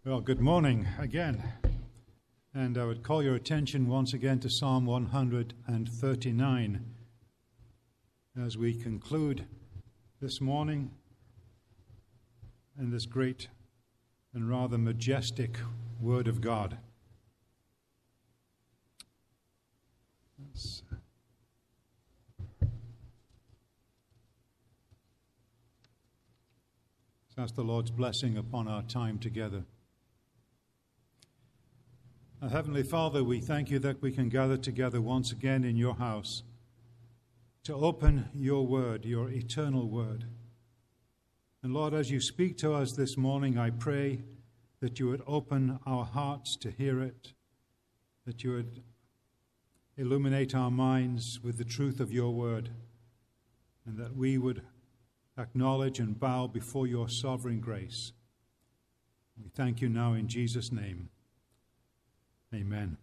Well, good morning again. And I would call your attention once again to Psalm 139 as we conclude this morning in this great and rather majestic Word of God. Let's ask the Lord's blessing upon our time together. Our Heavenly Father, we thank you that we can gather together once again in your house to open your word, your eternal word. And Lord, as you speak to us this morning, I pray that you would open our hearts to hear it, that you would illuminate our minds with the truth of your word, and that we would acknowledge and bow before your sovereign grace. We thank you now in Jesus' name. Amen.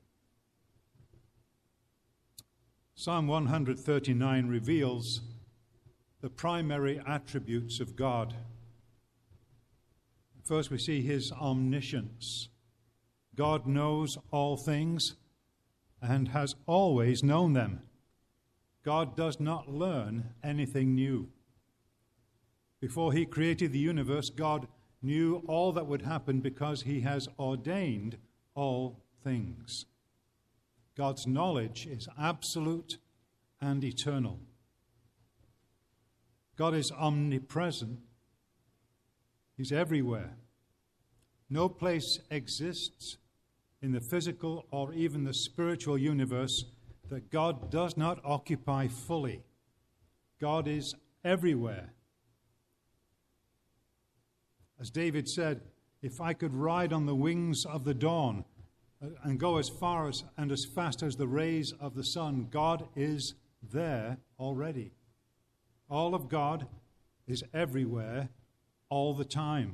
Psalm 139 reveals the primary attributes of God. First, we see his omniscience. God knows all things and has always known them. God does not learn anything new. Before he created the universe, God knew all that would happen because he has ordained all things. God's knowledge is absolute and eternal. God is omnipresent. He's everywhere. No place exists in the physical or even the spiritual universe that God does not occupy fully. God is everywhere. As David said, if I could ride on the wings of the dawn and go as far as and as fast as the rays of the sun, God is there already. All of God is everywhere all the time.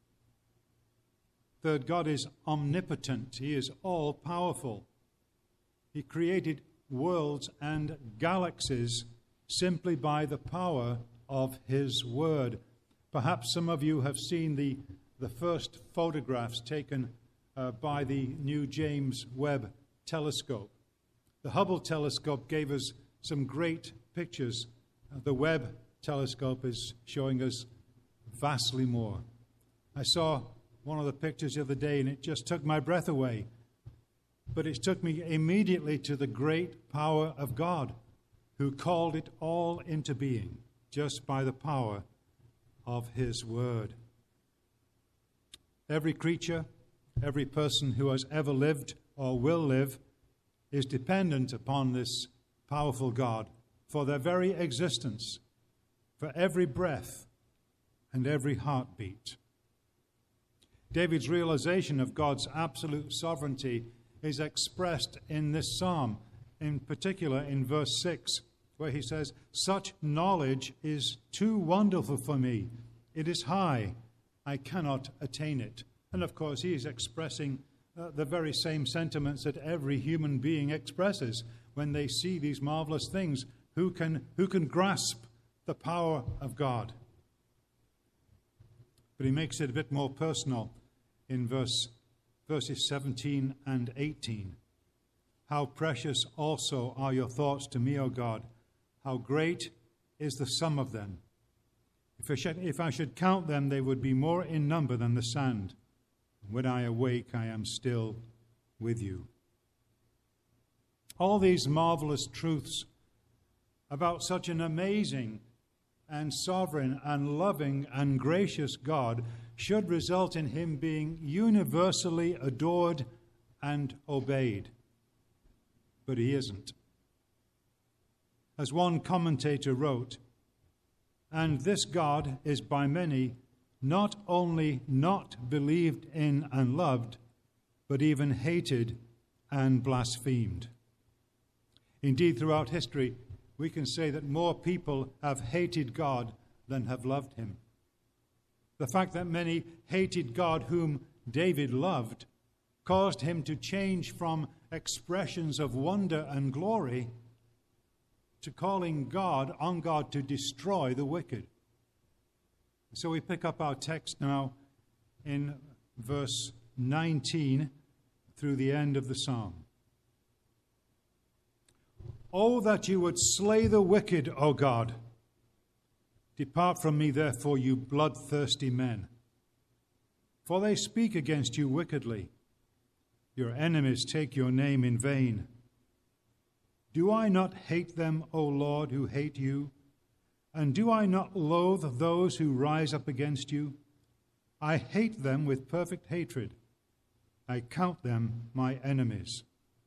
Third, God is omnipotent. He is all-powerful. He created worlds and galaxies simply by the power of his word. Perhaps some of you have seen the first photographs taken by the new James Webb telescope. The Hubble telescope gave us some great pictures. The Webb telescope is showing us vastly more. I saw one of the pictures the other day and it just took my breath away. But it took me immediately to the great power of God, who called it all into being just by the power of his word. Every creature, every person who has ever lived or will live is dependent upon this powerful God for their very existence, for every breath and every heartbeat. David's realization of God's absolute sovereignty is expressed in this psalm, in particular in verse 6, where he says, "Such knowledge is too wonderful for me. It is high. I cannot attain it." And of course, he is expressing the very same sentiments that every human being expresses when they see these marvelous things. Who can grasp the power of God? But he makes it a bit more personal in verses 17 and 18. "How precious also are your thoughts to me, O God. How great is the sum of them. If I should count them, they would be more in number than the sand. When I awake, I am still with you." All these marvelous truths about such an amazing and sovereign and loving and gracious God should result in him being universally adored and obeyed. But he isn't. As one commentator wrote, "And this God is by many not only not believed in and loved, but even hated and blasphemed." Indeed, throughout history, we can say that more people have hated God than have loved him. The fact that many hated God whom David loved caused him to change from expressions of wonder and glory to calling on God to destroy the wicked. So we pick up our text now in verse 19 through the end of the psalm. Oh, that you would slay the wicked, O God. Depart from me, therefore, you bloodthirsty men. For they speak against you wickedly. Your enemies take your name in vain. Do I not hate them, O Lord, who hate you? And do I not loathe those who rise up against you? I hate them with perfect hatred. I count them my enemies.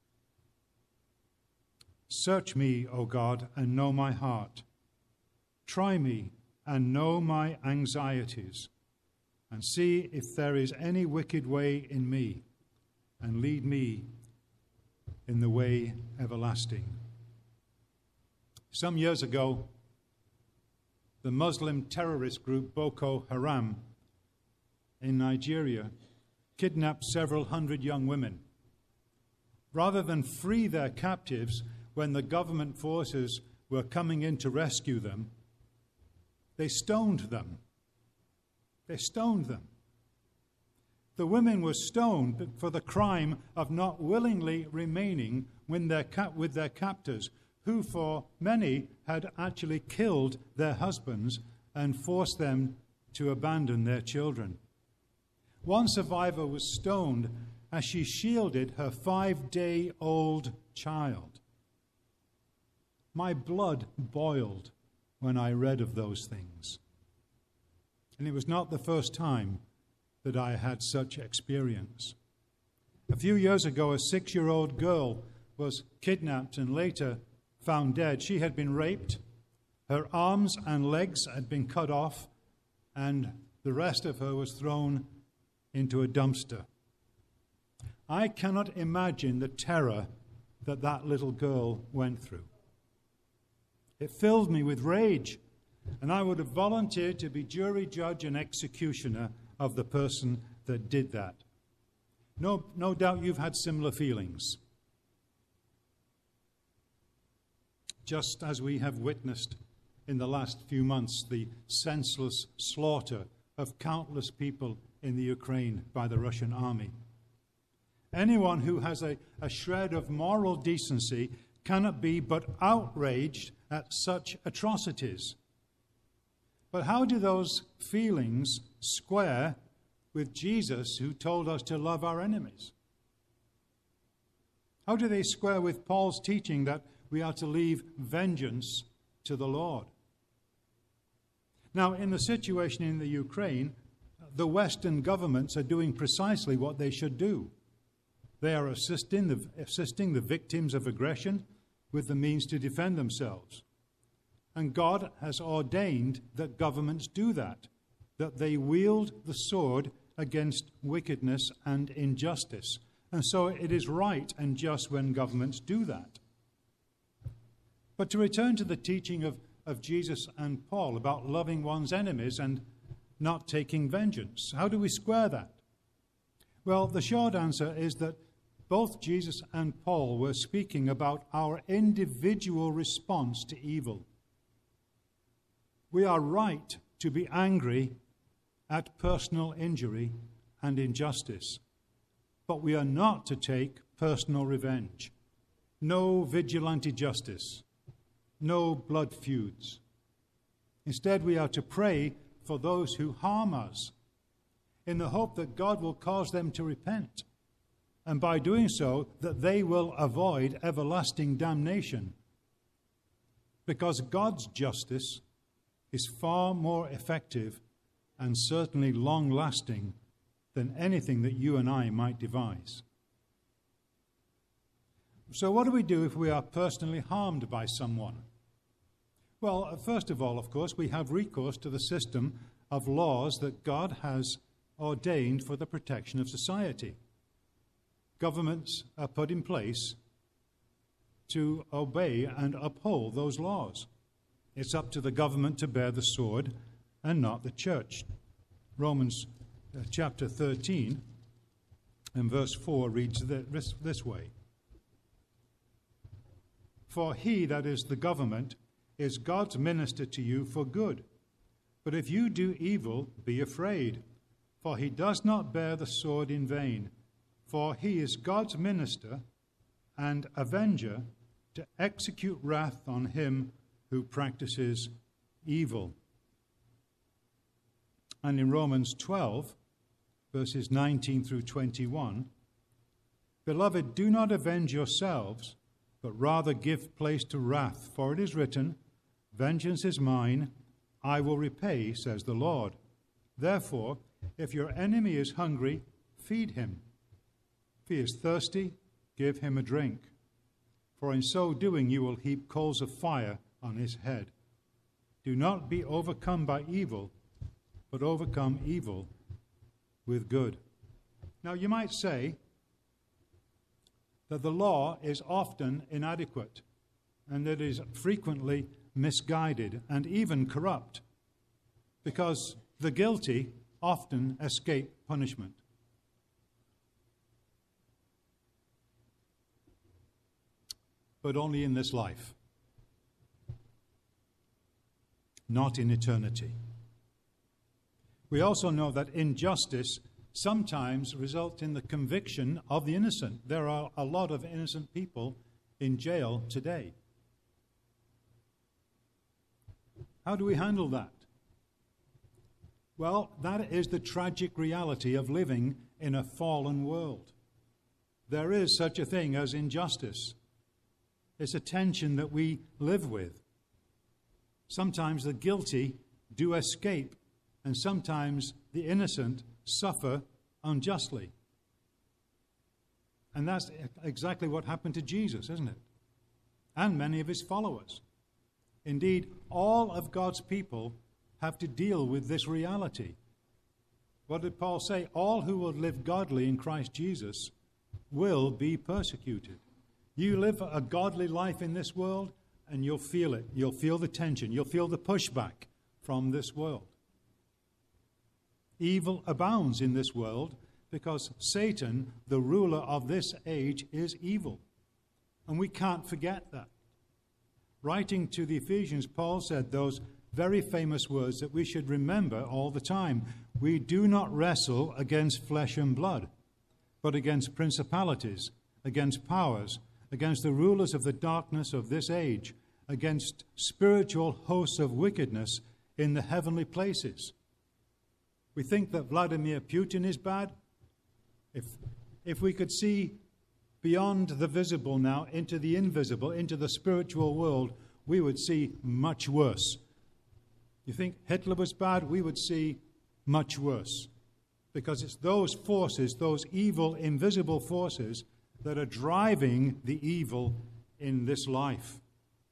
Search me, O God, and know my heart. Try me and know my anxieties, and see if there is any wicked way in me, and lead me in the way everlasting. Some years ago, the Muslim terrorist group Boko Haram in Nigeria kidnapped several hundred young women. Rather than free their captives when the government forces were coming in to rescue them, they stoned them. They stoned them. The women were stoned for the crime of not willingly remaining with their captors, who for many had actually killed their husbands and forced them to abandon their children. One survivor was stoned as she shielded her 5-day-old child. My blood boiled when I read of those things. And it was not the first time that I had such experience. A few years ago, a 6-year-old girl was kidnapped and later found dead. She had been raped. Her arms and legs had been cut off, and the rest of her was thrown into a dumpster. I cannot imagine the terror that that little girl went through. It filled me with rage, and I would have volunteered to be jury, judge, and executioner of the person that did that. No doubt you've had similar feelings. Just as we have witnessed in the last few months the senseless slaughter of countless people in the Ukraine by the Russian army. Anyone who has a shred of moral decency cannot be but outraged at such atrocities. But how do those feelings square with Jesus, who told us to love our enemies? How do they square with Paul's teaching that we are to leave vengeance to the Lord? Now, in the situation in the Ukraine, the Western governments are doing precisely what they should do. They are assisting the victims of aggression with the means to defend themselves. And God has ordained that governments do that they wield the sword against wickedness and injustice. And so it is right and just when governments do that. But to return to the teaching of Jesus and Paul about loving one's enemies and not taking vengeance, how do we square that? Well, the short answer is that both Jesus and Paul were speaking about our individual response to evil. We are right to be angry at personal injury and injustice, but we are not to take personal revenge. No vigilante justice, no blood feuds. Instead, we are to pray for those who harm us in the hope that God will cause them to repent, and by doing so, that they will avoid everlasting damnation. Because God's justice is far more effective and certainly long-lasting than anything that you and I might devise. So what do we do if we are personally harmed by someone? Well, first of all, of course, we have recourse to the system of laws that God has ordained for the protection of society. Governments are put in place to obey and uphold those laws. It's up to the government to bear the sword and not the church. Romans chapter 13 and verse 4 reads this way. For he, that is the government, is God's minister to you for good. But if you do evil, be afraid, for he does not bear the sword in vain, for he is God's minister and avenger to execute wrath on him who practices evil. And in Romans 12, verses 19 through 21, Beloved, do not avenge yourselves, but rather give place to wrath, for it is written, Vengeance is mine, I will repay, says the Lord. Therefore, if your enemy is hungry, feed him. If he is thirsty, give him a drink. For in so doing you will heap coals of fire on his head. Do not be overcome by evil, but overcome evil with good. Now you might say that the law is often inadequate and that it is frequently misguided and even corrupt, because the guilty often escape punishment. But only in this life, not in eternity. We also know that injustice sometimes results in the conviction of the innocent. There are a lot of innocent people in jail today. How do we handle that? Well, that is the tragic reality of living in a fallen world. There is such a thing as injustice. It's a tension that we live with. Sometimes the guilty do escape, and sometimes the innocent suffer unjustly. And that's exactly what happened to Jesus, isn't it? And many of his followers. Indeed, all of God's people have to deal with this reality. What did Paul say? All who will live godly in Christ Jesus will be persecuted. You live a godly life in this world, and you'll feel it. You'll feel the tension. You'll feel the pushback from this world. Evil abounds in this world because Satan, the ruler of this age, is evil. And we can't forget that. Writing to the Ephesians, Paul said those very famous words that we should remember all the time. We do not wrestle against flesh and blood, but against principalities, against powers, against the rulers of the darkness of this age, against spiritual hosts of wickedness in the heavenly places. We think that Vladimir Putin is bad. If we could see beyond the visible now into the invisible, into the spiritual world, we would see much worse. You think Hitler was bad? We would see much worse. Because it's those forces, those evil, invisible forces, that are driving the evil in this life.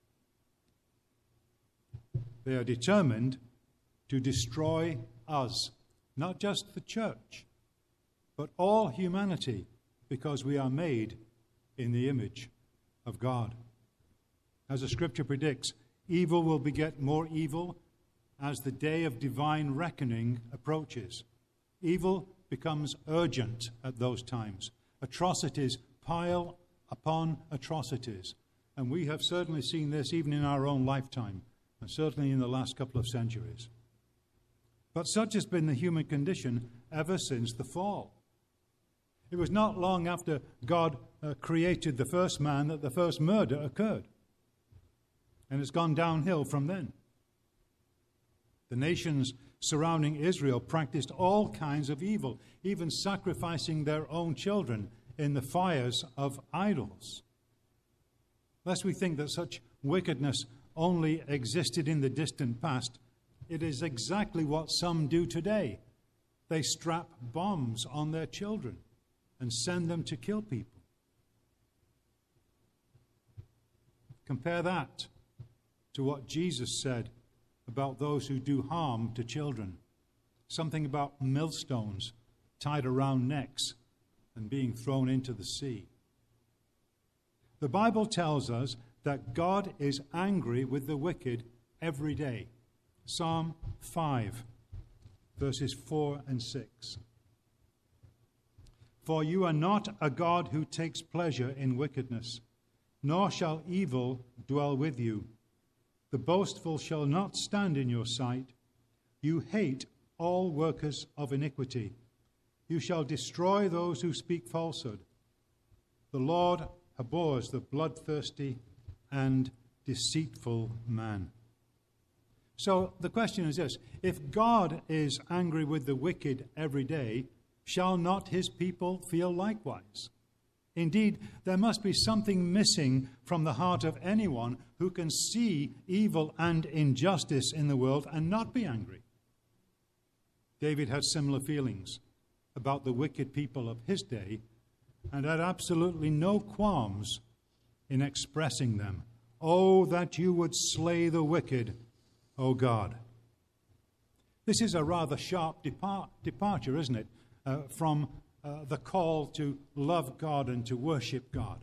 They are determined to destroy us, not just the church, but all humanity, because we are made in the image of God. As the scripture predicts, evil will beget more evil as the day of divine reckoning approaches. Evil becomes urgent at those times. Atrocities pile upon atrocities. And we have certainly seen this even in our own lifetime, and certainly in the last couple of centuries. But such has been the human condition ever since the fall. It was not long after God created the first man that the first murder occurred. And it's gone downhill from then. The nations surrounding Israel practiced all kinds of evil, even sacrificing their own children in the fires of idols. Lest we think that such wickedness only existed in the distant past, it is exactly what some do today. They strap bombs on their children and send them to kill people. Compare that to what Jesus said about those who do harm to children. Something about millstones tied around necks and being thrown into the sea. The Bible tells us that God is angry with the wicked every day. Psalm 5, verses 4 and 6. For you are not a God who takes pleasure in wickedness, nor shall evil dwell with you. The boastful shall not stand in your sight. You hate all workers of iniquity. You shall destroy those who speak falsehood. The Lord abhors the bloodthirsty and deceitful man. So the question is this: if God is angry with the wicked every day, shall not his people feel likewise? Indeed, there must be something missing from the heart of anyone who can see evil and injustice in the world and not be angry. David had similar feelings about the wicked people of his day and had absolutely no qualms in expressing them. Oh, that you would slay the wicked, O God. This is a rather sharp departure, isn't it, from the call to love God and to worship God.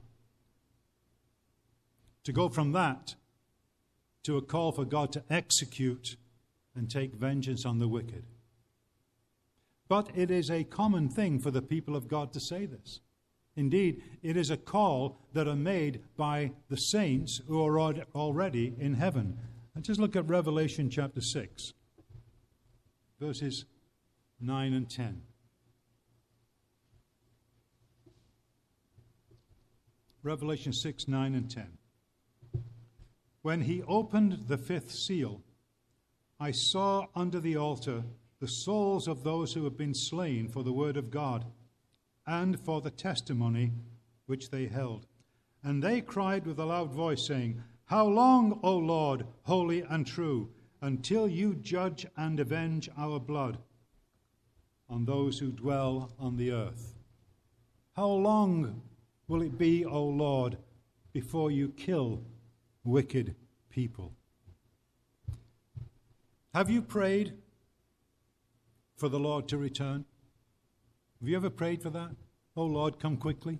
To go from that to a call for God to execute and take vengeance on the wicked. But it is a common thing for the people of God to say this. Indeed, it is a call that are made by the saints who are already in heaven. And just look at Revelation chapter 6, verses 9 and 10. Revelation 6, 9 and 10. When he opened the fifth seal, I saw under the altar the souls of those who have been slain for the word of God and for the testimony which they held. And they cried with a loud voice, saying, How long, O Lord, holy and true, until you judge and avenge our blood on those who dwell on the earth? How long will it be, O Lord, before you kill wicked people? Have you prayed for the Lord to return? Have you ever prayed for that? Oh Lord, come quickly.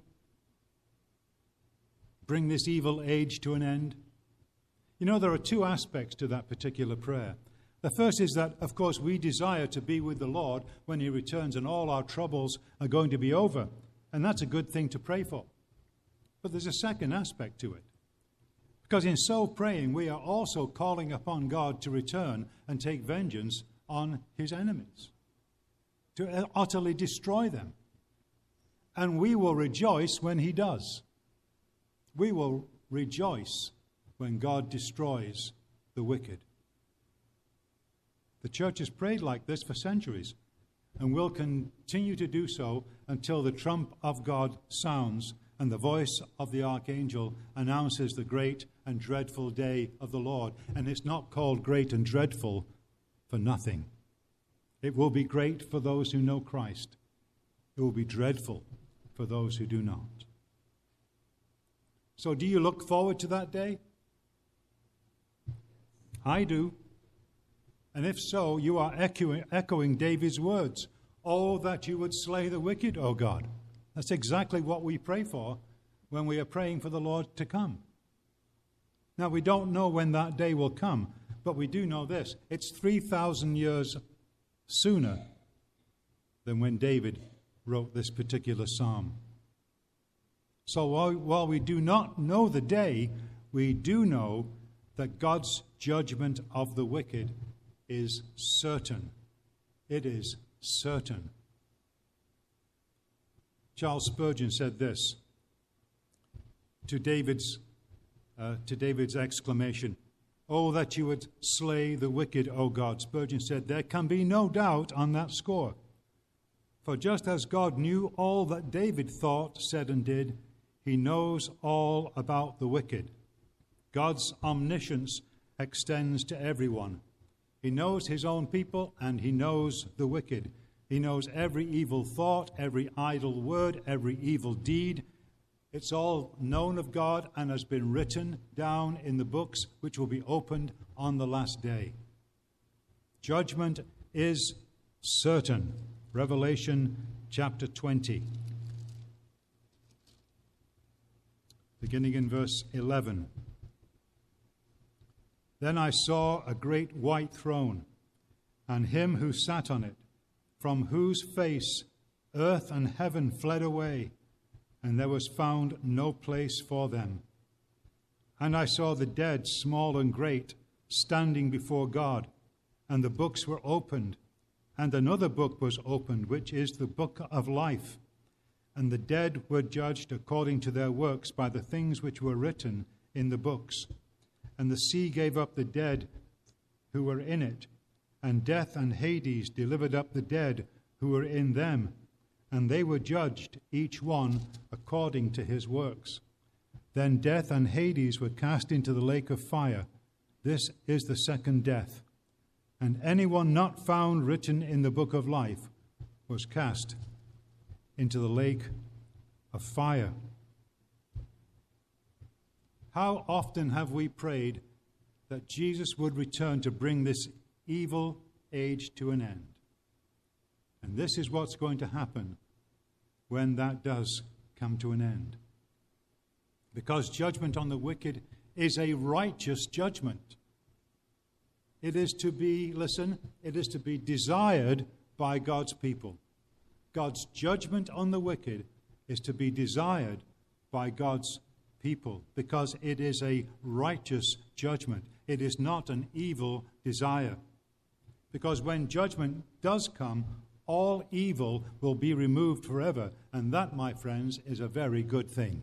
Bring this evil age to an end. You know, there are two aspects to that particular prayer. The first is that, of course, we desire to be with the Lord when he returns and all our troubles are going to be over. And that's a good thing to pray for. But there's a second aspect to it. Because in so praying, we are also calling upon God to return and take vengeance on his enemies, to utterly destroy them. And we will rejoice when he does. We will rejoice when God destroys the wicked. The church has prayed like this for centuries and will continue to do so until the trump of God sounds and the voice of the archangel announces the great and dreadful day of the Lord. And it's not called great and dreadful for nothing. It will be great for those who know Christ. It will be dreadful for those who do not. So do you look forward to that day? I do. And if so, you are echoing David's words. Oh, that you would slay the wicked, O God. That's exactly what we pray for when we are praying for the Lord to come. Now, we don't know when that day will come, but we do know this. It's 3,000 years sooner than when David wrote this particular psalm. So while we do not know the day, we do know that God's judgment of the wicked is certain. It is certain. Charles Spurgeon said this to David's exclamation, "Oh, that you would slay the wicked, O God." Spurgeon said, "There can be no doubt on that score. For just as God knew all that David thought, said, and did, he knows all about the wicked. God's omniscience extends to everyone. He knows his own people and he knows the wicked. He knows every evil thought, every idle word, every evil deed. It's all known of God and has been written down in the books which will be opened on the last day. Judgment is certain." Revelation chapter 20. Beginning in verse 11. "Then I saw a great white throne, and him who sat on it, from whose face earth and heaven fled away, and there was found no place for them. And I saw the dead, small and great, standing before God, and the books were opened, And another book was opened, which is the book of life. And the dead were judged according to their works by the things which were written in the books. And the sea gave up the dead who were in it, and death and Hades delivered up the dead who were in them, and they were judged, each one according to his works. Then death and Hades were cast into the lake of fire. This is the second death. And anyone not found written in the book of life was cast into the lake of fire. How often have we prayed that Jesus would return to bring this evil age to an end? And this is what's going to happen when that does come to an end. Because judgment on the wicked is a righteous judgment. It is to be, listen, it is to be desired by God's people. God's judgment on the wicked is to be desired by God's people because it is a righteous judgment. It is not an evil desire. Because when judgment does come, all evil will be removed forever. And that, my friends, is a very good thing.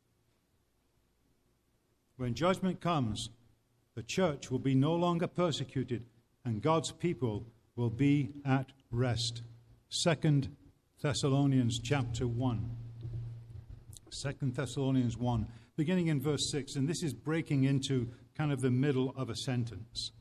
When judgment comes, the church will be no longer persecuted and God's people will be at rest. 2 Thessalonians chapter 1. 2 Thessalonians 1, beginning in verse 6, and this is breaking into kind of the middle of a sentence.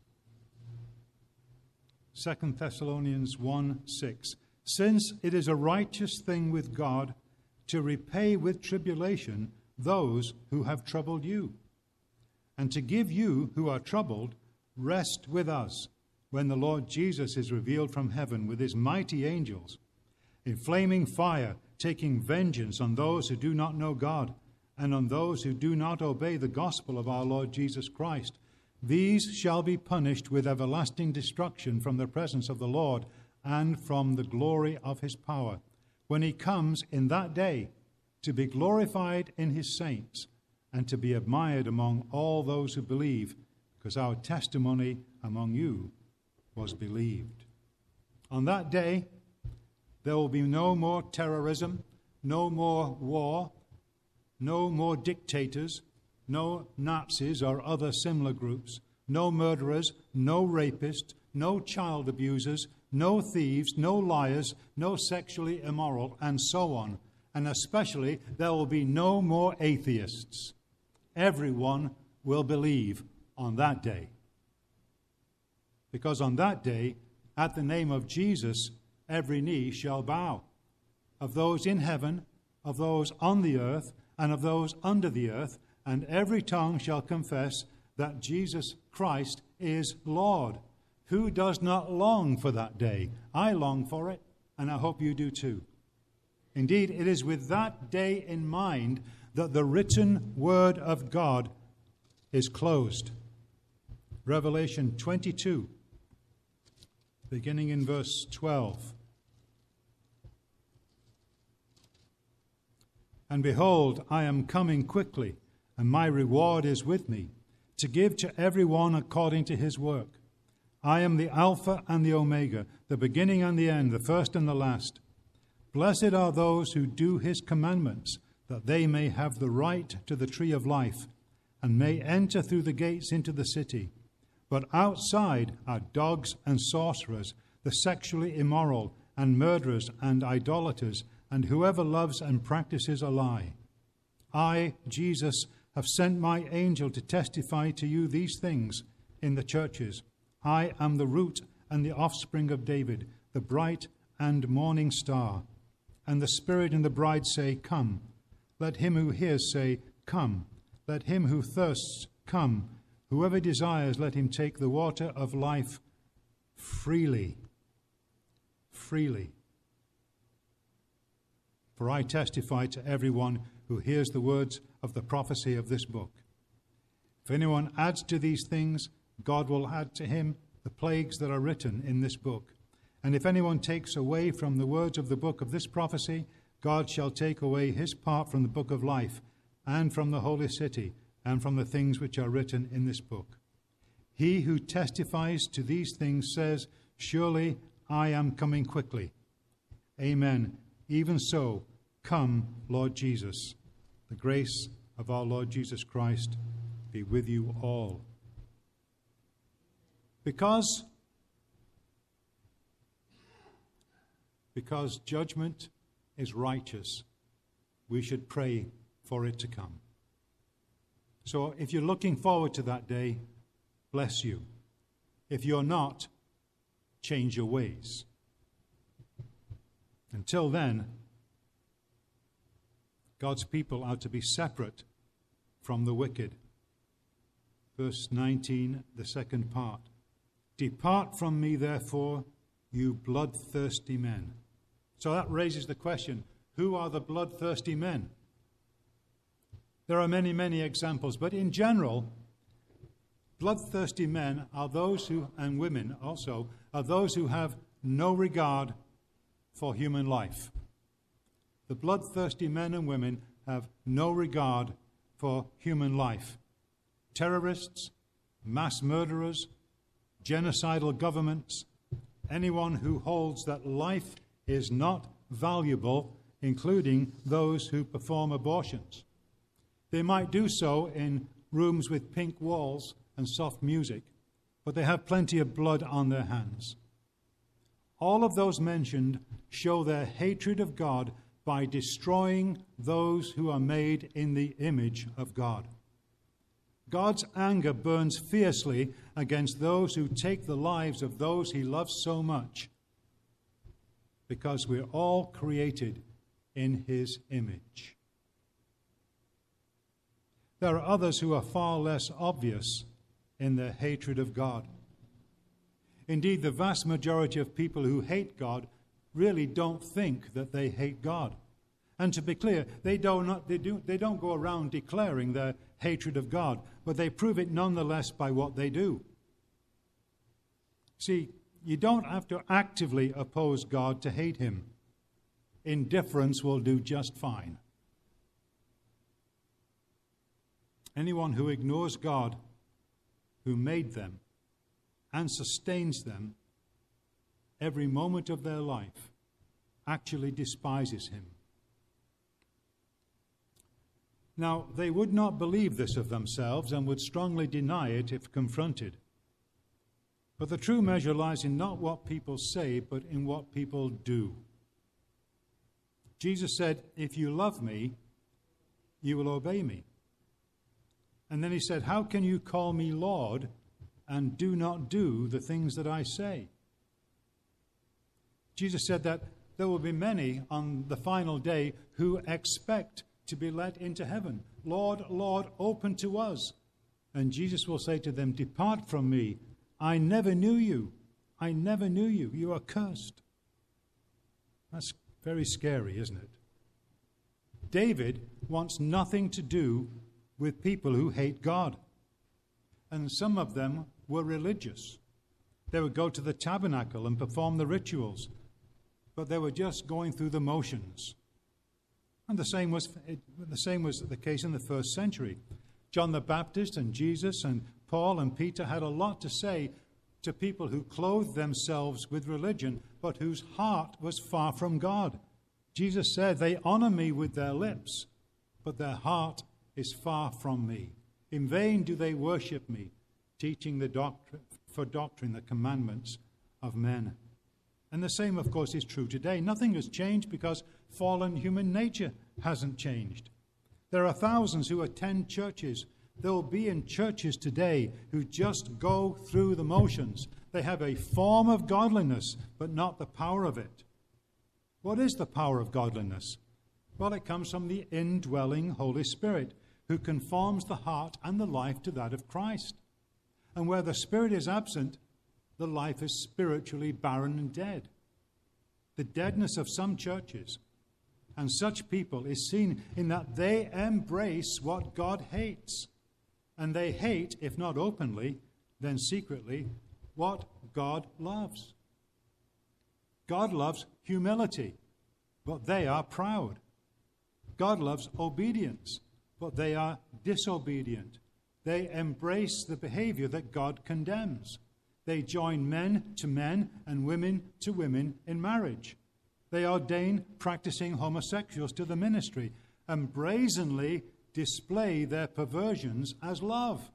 2 Thessalonians 1, 6. Since it is a righteous thing with God to repay with tribulation those who have troubled you, and to give you who are troubled rest with us when the Lord Jesus is revealed from heaven with his mighty angels, in flaming fire, taking vengeance on those who do not know God and on those who do not obey the gospel of our Lord Jesus Christ. These shall be punished with everlasting destruction from the presence of the Lord and from the glory of his power, when he comes in that day to be glorified in his saints and to be admired among all those who believe, because our testimony among you was believed. On that day, there will be no more terrorism, no more war, no more dictators, no Nazis or other similar groups, no murderers, no rapists, no child abusers, no thieves, no liars, no sexually immoral, and so on. And especially, there will be no more atheists. Everyone will believe on that day. Because on that day, at the name of Jesus, every knee shall bow, of those in heaven, of those on the earth, and of those under the earth, and every tongue shall confess that Jesus Christ is Lord. Who does not long for that day? I long for it, and I hope you do too. Indeed, it is with that day in mind that the written word of God is closed. Revelation 22, beginning in verse 12. And behold, I am coming quickly, and my reward is with me, to give to everyone according to his work. I am the Alpha and the Omega, the beginning and the end, the first and the last. Blessed are those who do his commandments, that they may have the right to the tree of life, and may enter through the gates into the city. But outside are dogs and sorcerers, the sexually immoral, and murderers and idolaters, and whoever loves and practices a lie. I, Jesus, have sent my angel to testify to you these things in the churches. I am the root and the offspring of David, the bright and morning star. And the Spirit and the bride say, Come. Let him who hears say, Come. Let him who thirsts come. Whoever desires, let him take the water of life freely. Freely. For I testify to everyone who hears the words of the prophecy of this book. If anyone adds to these things, God will add to him the plagues that are written in this book. And if anyone takes away from the words of the book of this prophecy, God shall take away his part from the book of life, and from the holy city, and from the things which are written in this book. He who testifies to these things says, Surely I am coming quickly. Amen. Even so, come, Lord Jesus. The grace of our Lord Jesus Christ be with you all. Because judgment is righteous, we should pray for it to come. So if you're looking forward to that day, bless you. If you're not, change your ways. Until then, God's people are to be separate from the wicked. Verse 19, the second part. Depart from me, therefore, you bloodthirsty men. So that raises the question, who are the bloodthirsty men? There are many, many examples, but in general, bloodthirsty men are those who, and women also, are those who have no regard for human life. The bloodthirsty men and women have no regard for human life. Terrorists, mass murderers, genocidal governments, anyone who holds that life is not valuable, including those who perform abortions. They might do so in rooms with pink walls and soft music, but they have plenty of blood on their hands. All of those mentioned show their hatred of God by destroying those who are made in the image of God. God's anger burns fiercely against those who take the lives of those he loves so much, because we're all created in his image. There are others who are far less obvious in their hatred of God. Indeed, the vast majority of people who hate God really don't think that they hate God. And to be clear, they don't go around declaring their hatred of God, but they prove it nonetheless by what they do. See, you don't have to actively oppose God to hate him. Indifference will do just fine. Anyone who ignores God, who made them and sustains them every moment of their life, actually despises him. Now, they would not believe this of themselves and would strongly deny it if confronted. But the true measure lies in not what people say, but in what people do. Jesus said, if you love me, you will obey me. And then he said, how can you call me Lord and do not do the things that I say? Jesus said that there will be many on the final day who expect to be let into heaven. Lord, Lord, open to us. And Jesus will say to them, depart from me. I never knew you. I never knew you. You are cursed. That's very scary, isn't it? David wants nothing to do with people who hate God. And some of them were religious. They would go to the tabernacle and perform the rituals, but they were just going through the motions. And the same was the case in the first century. John the Baptist and Jesus and Paul and Peter had a lot to say to people who clothed themselves with religion, but whose heart was far from God. Jesus said, they honor me with their lips, but their heart is far from me. In vain do they worship me, teaching the doctrine the commandments of men. And the same, of course, is true today. Nothing has changed because fallen human nature hasn't changed. There are thousands who attend churches. There will be in churches today who just go through the motions. They have a form of godliness, but not the power of it. What is the power of godliness? Well, it comes from the indwelling Holy Spirit, who conforms the heart and the life to that of Christ. And where the Spirit is absent, the life is spiritually barren and dead. The deadness of some churches and such people is seen in that they embrace what God hates. And they hate, if not openly, then secretly, what God loves. God loves humility, but they are proud. God loves obedience, but they are disobedient. They embrace the behavior that God condemns. They join men to men and women to women in marriage. They ordain practicing homosexuals to the ministry and brazenly display their perversions as love.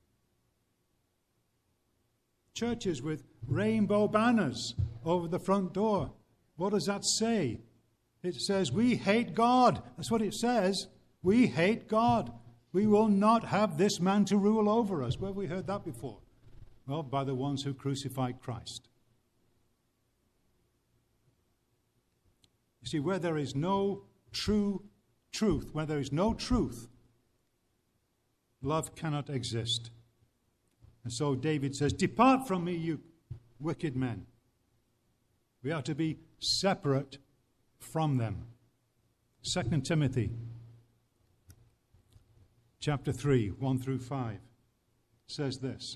Churches with rainbow banners over the front door. What does that say? It says, we hate God. That's what it says. We hate God. We will not have this man to rule over us. Where have we heard that before? Well, by the ones who crucified Christ. You see, where there is no true truth, where there is no truth, love cannot exist. And so David says, depart from me, you wicked men. We are to be separate from them. 2 Timothy chapter 3, 1 through 5 says this.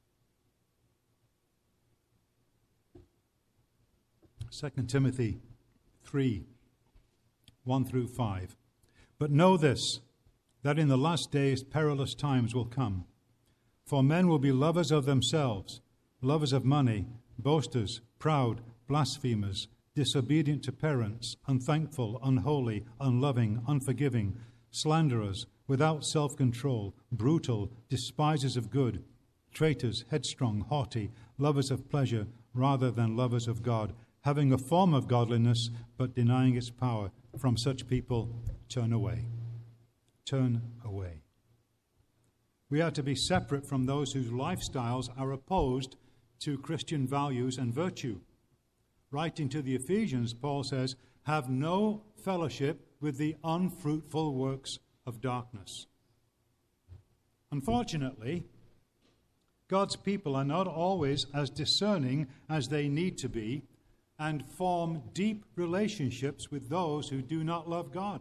2 Timothy 3, 1 through 5. But know this, that in the last days perilous times will come. For men will be lovers of themselves, lovers of money, boasters, proud, blasphemers, disobedient to parents, unthankful, unholy, unloving, unforgiving, slanderers, without self-control, brutal, despisers of good, traitors, headstrong, haughty, lovers of pleasure rather than lovers of God, having a form of godliness but denying its power. From such people, turn away. Turn away. We are to be separate from those whose lifestyles are opposed to Christian values and virtue. Writing to the Ephesians, Paul says, have no fellowship with the unfruitful works of darkness. Unfortunately, God's people are not always as discerning as they need to be and form deep relationships with those who do not love God.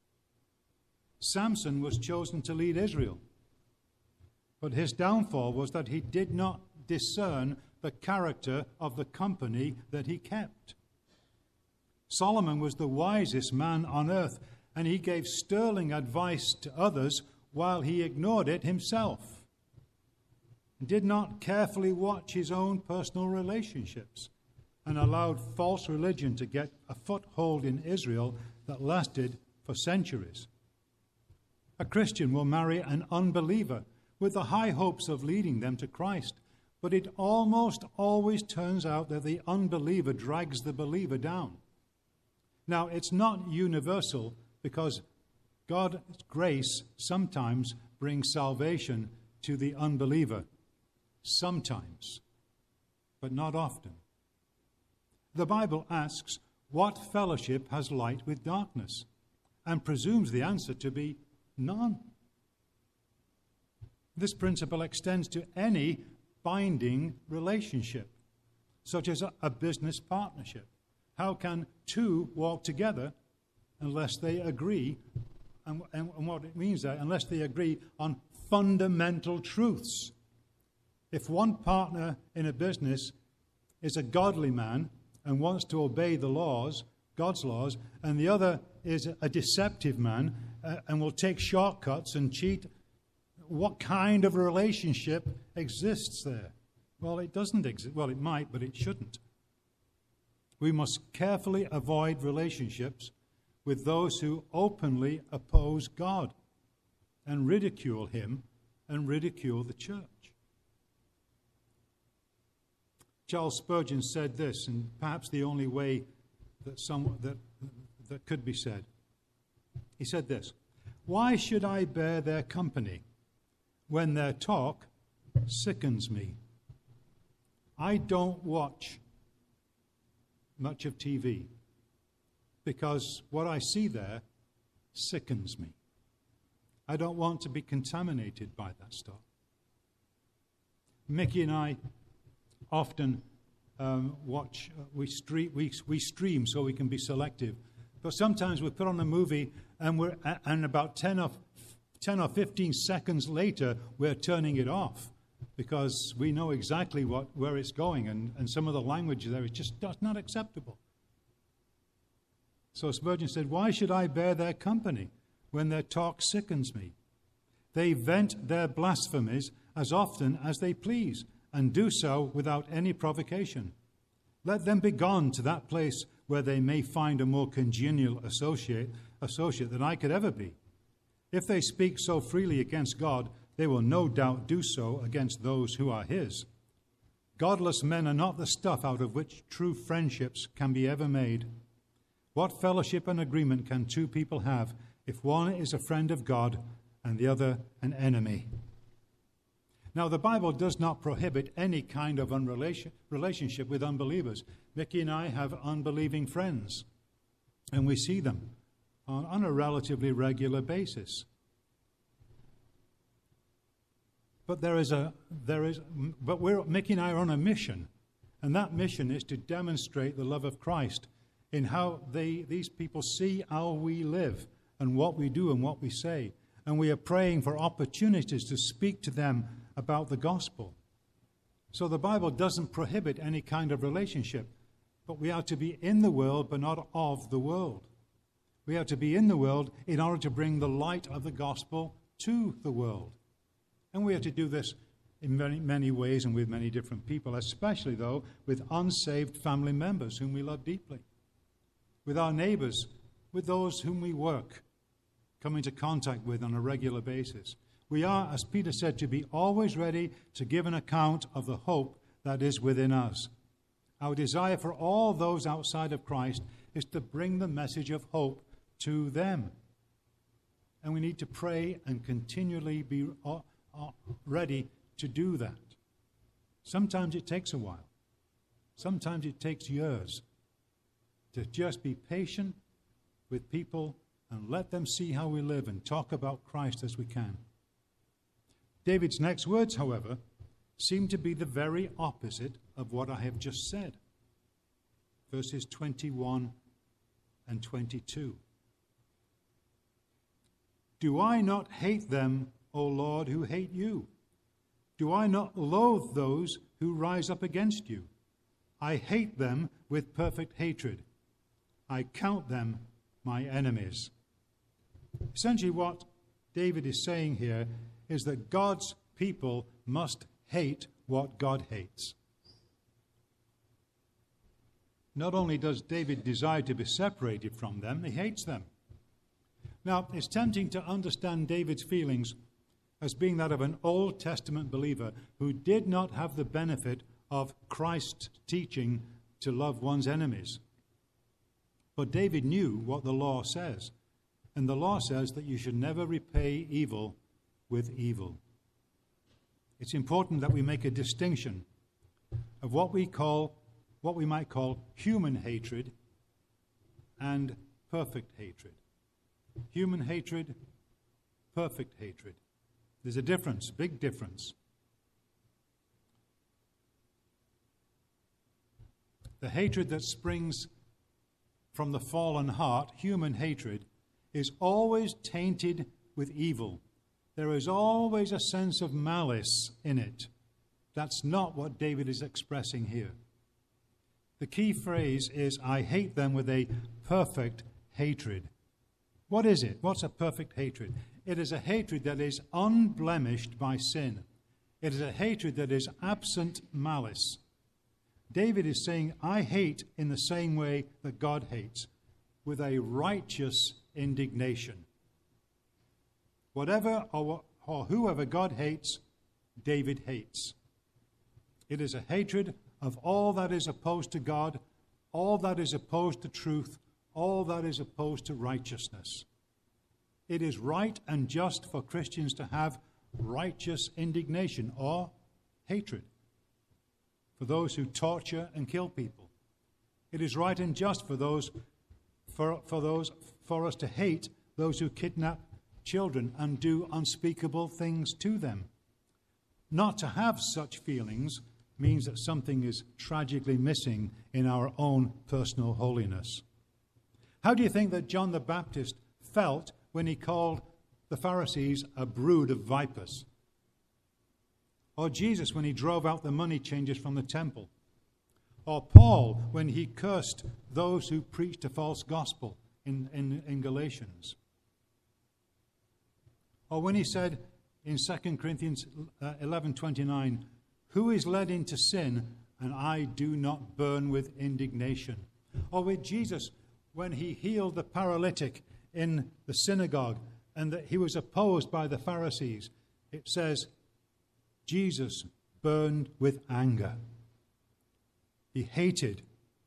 Samson was chosen to lead Israel, but his downfall was that he did not discern the character of the company that he kept. Solomon was the wisest man on earth, and he gave sterling advice to others while he ignored it himself. He did not carefully watch his own personal relationships and allowed false religion to get a foothold in Israel that lasted for centuries. A Christian will marry an unbeliever with the high hopes of leading them to Christ, but it almost always turns out that the unbeliever drags the believer down. Now, it's not universal because God's grace sometimes brings salvation to the unbeliever. Sometimes, but not often. The Bible asks, what fellowship has light with darkness? And presumes the answer to be none. This principle extends to any binding relationship, such as a business partnership. How can two walk together unless they agree, and what it means there, unless they agree on fundamental truths? If one partner in a business is a godly man and wants to obey the laws, God's laws, and the other is a deceptive man and will take shortcuts and cheat, what kind of relationship exists there? Well, it doesn't exist. Well, it might, but it shouldn't. We must carefully avoid relationships with those who openly oppose God and ridicule Him and ridicule the church. Charles Spurgeon said this, and perhaps the only way that could be said. He said this: "Why should I bear their company when their talk sickens me? I don't watch much of TV because what I see there sickens me. I don't want to be contaminated by that stuff." Mickey and I often we stream so we can be selective. But sometimes we put on a movie and about 10 or 15 seconds later we're turning it off because we know exactly where it's going, and some of the language there is just not acceptable. So Spurgeon said, "Why should I bear their company when their talk sickens me? They vent their blasphemies as often as they please, and do so without any provocation. Let them be gone to that place where they may find a more congenial associate than I could ever be. If they speak so freely against God, they will no doubt do so against those who are his. Godless men are not the stuff out of which true friendships can be ever made. What fellowship and agreement can two people have if one is a friend of God and the other an enemy? Now, the Bible does not prohibit any kind of relationship with unbelievers. Mickey and I have unbelieving friends, and we see them on a relatively regular basis. But Mickey and I are on a mission, and that mission is to demonstrate the love of Christ in how these people see how we live and what we do and what we say. And we are praying for opportunities to speak to them about the gospel. So the Bible doesn't prohibit any kind of relationship, but we are to be in the world but not of the world. We are to be in the world in order to bring the light of the gospel to the world. And we are to do this in many, many ways and with many different people, especially, though, with unsaved family members whom we love deeply, with our neighbors, with those whom we come into contact with on a regular basis. We are, as Peter said, to be always ready to give an account of the hope that is within us. Our desire for all those outside of Christ is to bring the message of hope to them. And we need to pray and continually be ready to do that. Sometimes it takes a while. Sometimes it takes years to just be patient with people and let them see how we live and talk about Christ as we can. David's next words, however, seem to be the very opposite of what I have just said. Verses 21 and 22. Do I not hate them, O Lord, who hate you? Do I not loathe those who rise up against you? I hate them with perfect hatred. I count them my enemies. Essentially what David is saying here is that God's people must hate what God hates. Not only does David desire to be separated from them, he hates them. Now, it's tempting to understand David's feelings as being that of an Old Testament believer who did not have the benefit of Christ's teaching to love one's enemies. But David knew what the law says, and the law says that you should never repay evil with evil. It's important that we make a distinction of what we might call human hatred and perfect hatred. Human hatred, perfect hatred. There's a difference, big difference. The hatred that springs from the fallen heart, human hatred, is always tainted with evil. There is always a sense of malice in it. That's not what David is expressing here. The key phrase is, I hate them with a perfect hatred. What is it? What's a perfect hatred? It is a hatred that is unblemished by sin. It is a hatred that is absent malice. David is saying, I hate in the same way that God hates, with a righteous indignation. Whatever or whoever God hates, David hates. It is a hatred of all that is opposed to God, all that is opposed to truth, all that is opposed to righteousness. It is right and just for Christians to have righteous indignation or hatred for those who torture and kill people. It is right and just for us to hate those who kidnap children and do unspeakable things to them. Not to have such feelings means that something is tragically missing in our own personal holiness. How do you think that John the Baptist felt when he called the Pharisees a brood of vipers? Or Jesus when he drove out the money changers from the temple? Or Paul when he cursed those who preached a false gospel in Galatians? Or when he said in 2 Corinthians 11:29, Who is led into sin, and I do not burn with indignation? Or with Jesus, when he healed the paralytic in the synagogue, and that he was opposed by the Pharisees, it says, Jesus burned with anger. He hated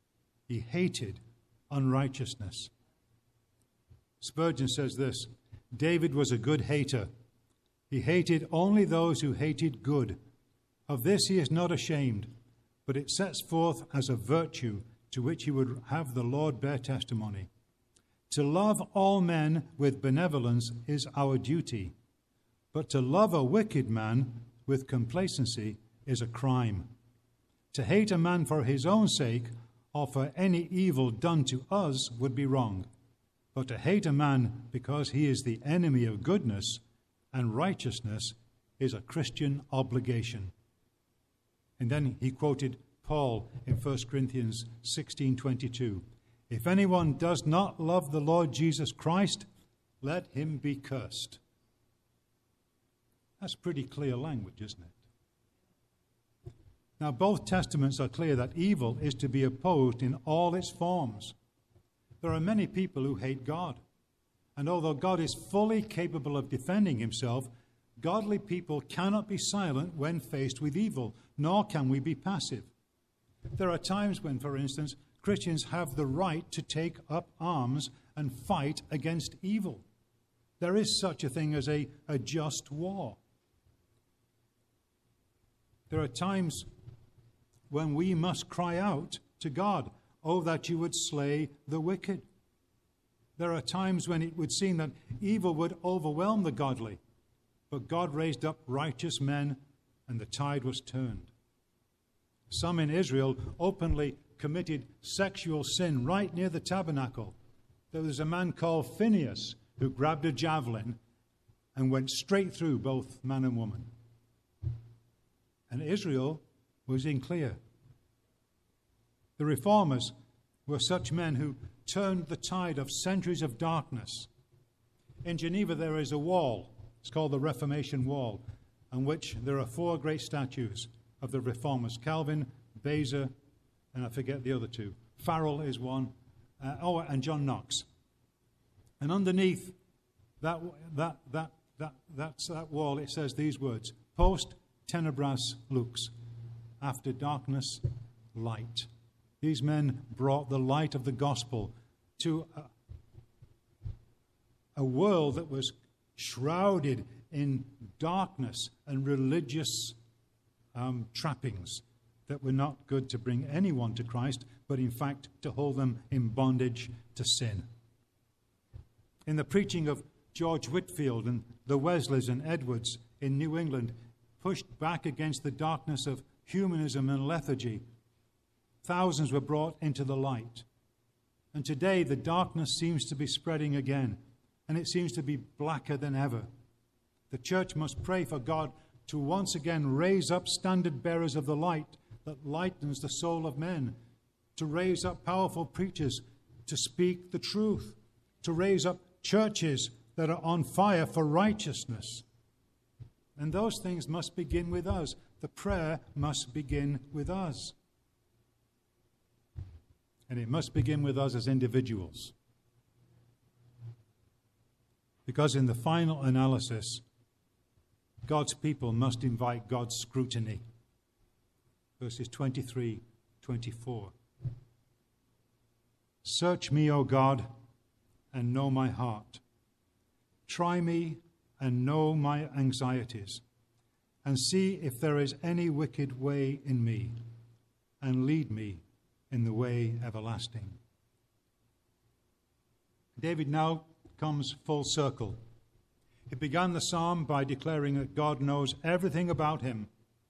unrighteousness. Spurgeon says this, David was a good hater. He hated only those who hated good. Of this he is not ashamed, but it sets forth as a virtue to which he would have the Lord bear testimony. To love all men with benevolence is our duty, but to love a wicked man with complacency is a crime. To hate a man for his own sake or for any evil done to us would be wrong, but to hate a man because he is the enemy of goodness and righteousness is a Christian obligation. And then he quoted Paul in 1 Corinthians 16:22. If anyone does not love the Lord Jesus Christ, let him be cursed. That's pretty clear language, isn't it? Now, both testaments are clear that evil is to be opposed in all its forms. There are many people who hate God. And although God is fully capable of defending himself, godly people cannot be silent when faced with evil, nor can we be passive. There are times when, for instance, Christians have the right to take up arms and fight against evil. There is such a thing as a just war. There are times when we must cry out to God, "Oh, that you would slay the wicked." There are times when it would seem that evil would overwhelm the godly, but God raised up righteous men and the tide was turned. Some in Israel openly committed sexual sin right near the tabernacle. There was a man called Phinehas who grabbed a javelin and went straight through both man and woman. And Israel was in clear. The reformers were such men who turned the tide of centuries of darkness. In Geneva there is a wall, it's called the Reformation Wall, on which there are 4 great statues of the reformers, Calvin, Beza, and I forget the other 2. Farrell is one, and John Knox. And underneath that wall it says these words, "Post tenebras lux," after darkness, light. These men brought the light of the gospel to a world that was shrouded in darkness and religious trappings that were not good to bring anyone to Christ, but in fact to hold them in bondage to sin. In the preaching of George Whitefield and the Wesleys and Edwards in New England, pushed back against the darkness of humanism and lethargy, thousands were brought into the light. And today the darkness seems to be spreading again, and it seems to be blacker than ever. The church must pray for God to once again raise up standard bearers of the light that lightens the soul of men, to raise up powerful preachers to speak the truth, to raise up churches that are on fire for righteousness. And those things must begin with us. The prayer must begin with us. And it must begin with us as individuals. Because in the final analysis, God's people must invite God's scrutiny. Verses 23, 24. Search me, O God, and know my heart. Try me and know my anxieties, and see if there is any wicked way in me, and lead me in the way everlasting. David now comes full circle. He began the psalm by declaring that God knows everything about him.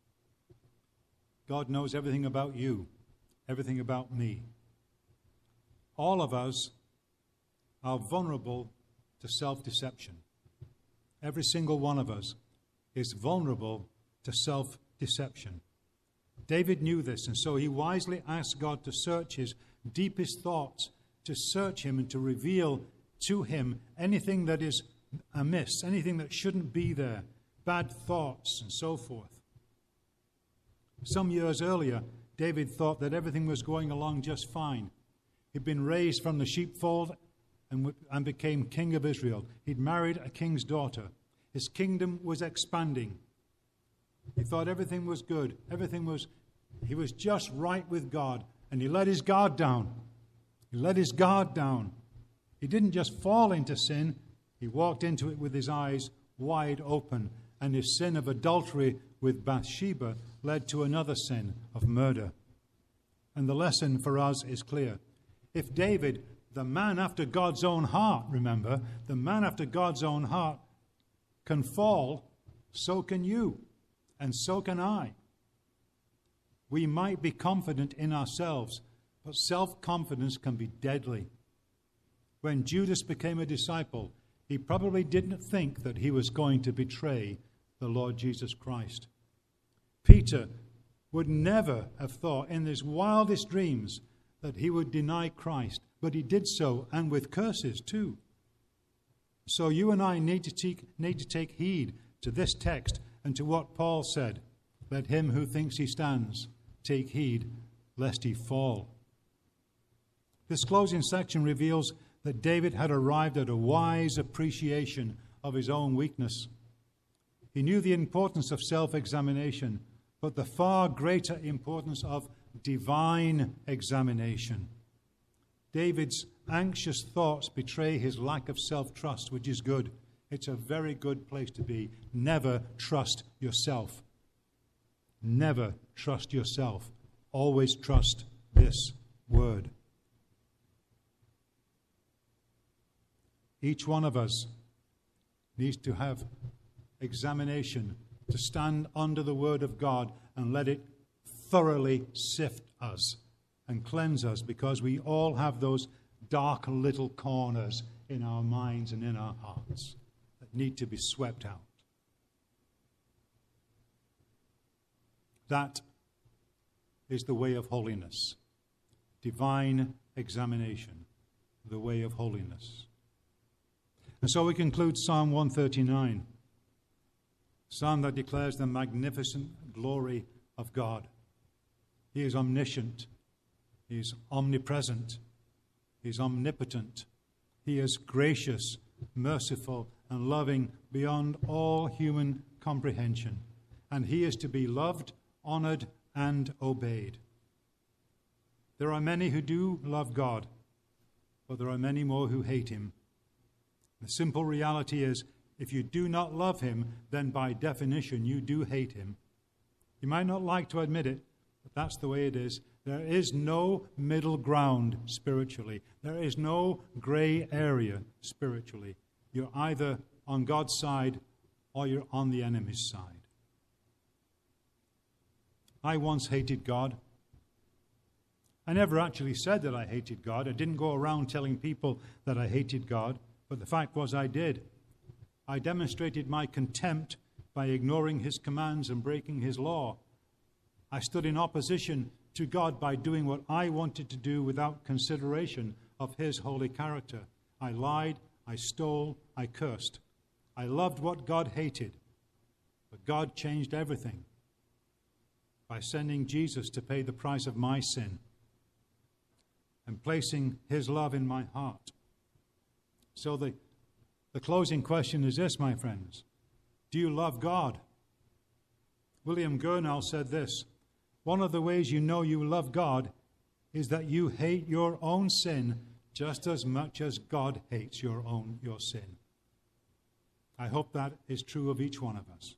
God knows everything about you, everything about me. All of us are vulnerable to self-deception. Every single one of us is vulnerable to self-deception. David knew this, and so he wisely asked God to search his deepest thoughts, to search him and to reveal to him anything that is amiss, anything that shouldn't be there, bad thoughts and so forth. Some years earlier, David thought that everything was going along just fine. He'd been raised from the sheepfold and became king of Israel. He'd married a king's daughter. His kingdom was expanding. He thought everything was good. He was just right with God. And he let his guard down. He let his guard down. He didn't just fall into sin. He walked into it with his eyes wide open. And his sin of adultery with Bathsheba led to another sin of murder. And the lesson for us is clear. If David, the man after God's own heart, remember, the man after God's own heart can fall, so can you, and so can I. We might be confident in ourselves, but self-confidence can be deadly. When Judas became a disciple, he probably didn't think that he was going to betray the Lord Jesus Christ. Peter would never have thought in his wildest dreams that he would deny Christ, but he did so, and with curses too. So you and I need to take heed to this text and to what Paul said. Let him who thinks he stands take heed lest he fall. This closing section reveals that David had arrived at a wise appreciation of his own weakness. He knew the importance of self-examination, but the far greater importance of divine examination. David's anxious thoughts betray his lack of self-trust, which is good. It's a very good place to be. Never trust yourself. Never trust yourself. Always trust this word. Each one of us needs to have examination, to stand under the word of God and let it thoroughly sift us and cleanse us, because we all have those dark little corners in our minds and in our hearts that need to be swept out. That is the way of holiness. Divine examination, the way of holiness. And so we conclude Psalm 139, psalm that declares the magnificent glory of God. He is omniscient. He is omnipresent. He is omnipotent. He is gracious, merciful, and loving beyond all human comprehension. And he is to be loved, honored, and obeyed. There are many who do love God, but there are many more who hate him. The simple reality is, if you do not love him, then by definition you do hate him. You might not like to admit it, but that's the way it is. There is no middle ground spiritually. There is no gray area spiritually. You're either on God's side or you're on the enemy's side. I once hated God. I never actually said that I hated God. I didn't go around telling people that I hated God, but the fact was I did. I demonstrated my contempt by ignoring his commands and breaking his law. I stood in opposition to God by doing what I wanted to do without consideration of his holy character. I lied, I stole, I cursed. I loved what God hated, but God changed everything by sending Jesus to pay the price of my sin and placing his love in my heart. So the closing question is this, my friends. Do you love God? William Gurnall said this: one of the ways you know you love God is that you hate your own sin just as much as God hates your sin. I hope that is true of each one of us.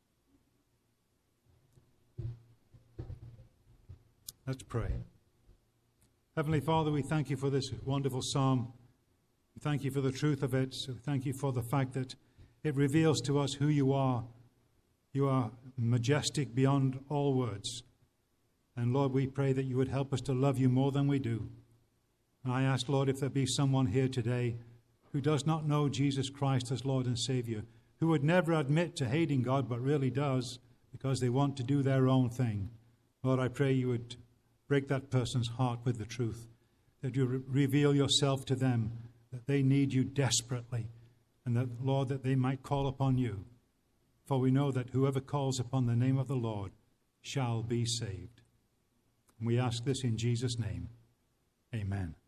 Let's pray. Heavenly Father, we thank you for this wonderful psalm. We thank you for the truth of it. We thank you for the fact that it reveals to us who you are. You are majestic beyond all words. And Lord, we pray that you would help us to love you more than we do. And I ask, Lord, if there be someone here today who does not know Jesus Christ as Lord and Savior, who would never admit to hating God but really does because they want to do their own thing, Lord, I pray you would break that person's heart with the truth, that you reveal yourself to them, that they need you desperately, and that, Lord, that they might call upon you. For we know that whoever calls upon the name of the Lord shall be saved. We ask this in Jesus' name. Amen.